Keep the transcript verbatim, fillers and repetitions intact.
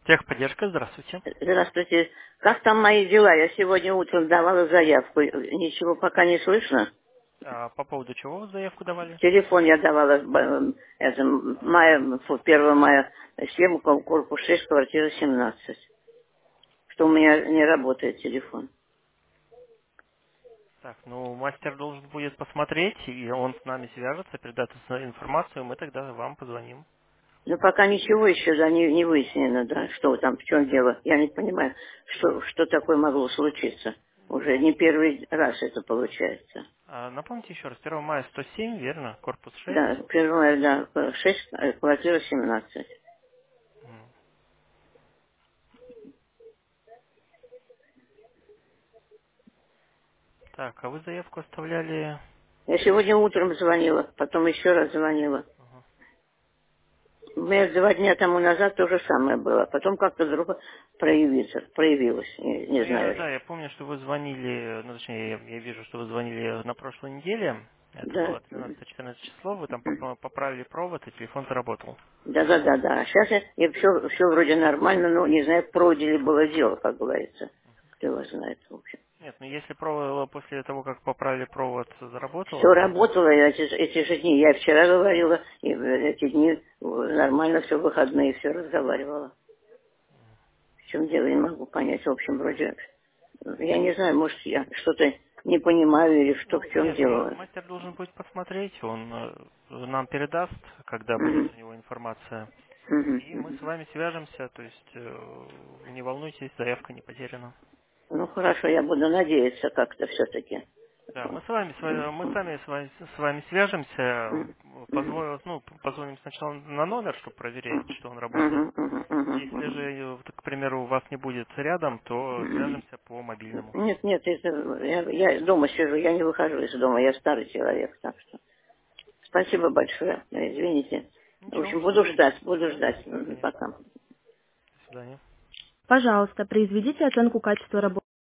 Техподдержка, здравствуйте. Здравствуйте. Как там мои дела? Я сегодня утром давала заявку. Ничего пока не слышно. А, по поводу чего вы заявку давали? Телефон я давала б- это, мая, фу, первого мая, съем корпус шесть, квартира семнадцать. Что у меня не работает телефон. Так, ну, мастер должен будет посмотреть, и он с нами свяжется, передаст с- информацию, мы тогда вам позвоним. Но пока ничего еще да, не, не выяснено, да, что там, в чем дело. Я не понимаю, что, что такое могло случиться. Уже Ну, не первый раз это получается. а напомните еще раз, первого мая сто семь, верно? Корпус шесть. Да, первое, да, шесть, квартира семнадцать. М. Так, а вы заявку оставляли... Я сегодня утром звонила, потом еще раз звонила. Ага. У меня два дня тому назад то же самое было. Потом как-то вдруг проявится, проявилось, не, Ну, не я, знаю. да, я помню, что вы звонили, ну, точнее, я, я вижу, что вы звонили на прошлой неделе, это Да, было тринадцатое-четырнадцатое число, вы там поп- поправили провод, и телефон заработал. да, да, да, да. А сейчас я, я все, все вроде нормально, но не знаю, пройдено ли было дело, как говорится. Кто его знает, в общем. Нет, ну если провод после того, как поправили провод, Все заработало, то... работало, и эти, эти же дни. Я вчера говорила, и эти дни э, нормально все, выходные, все разговаривала. В чем дело, не могу понять. В общем, вроде, я не знаю, может, я что-то не понимаю или что, Ну, в чем нет, ма- дело. мастер должен будет посмотреть, он э, нам передаст, когда будет Мгм, у него информация. мгм, И мы с мгм. вами свяжемся, то есть э, не волнуйтесь, заявка не потеряна. Ну, хорошо, я буду надеяться как-то все-таки. Да, мы с вами, с вами- мы сами с вами, с вами свяжемся, позвоним, ну, позвоним сначала на номер, чтобы проверить, что он работает. Если же, э, вот, к примеру, у вас не будет рядом, то свяжемся по мобильному. Нет, нет, это, я, я дома сижу, я не выхожу из дома, я старый человек, так что. Спасибо большое, извините. В Ничего, общем, буду ждать, буду ждать. да, Мгм, конечно. пока. До свидания. Пожалуйста, произведите оценку качества работы.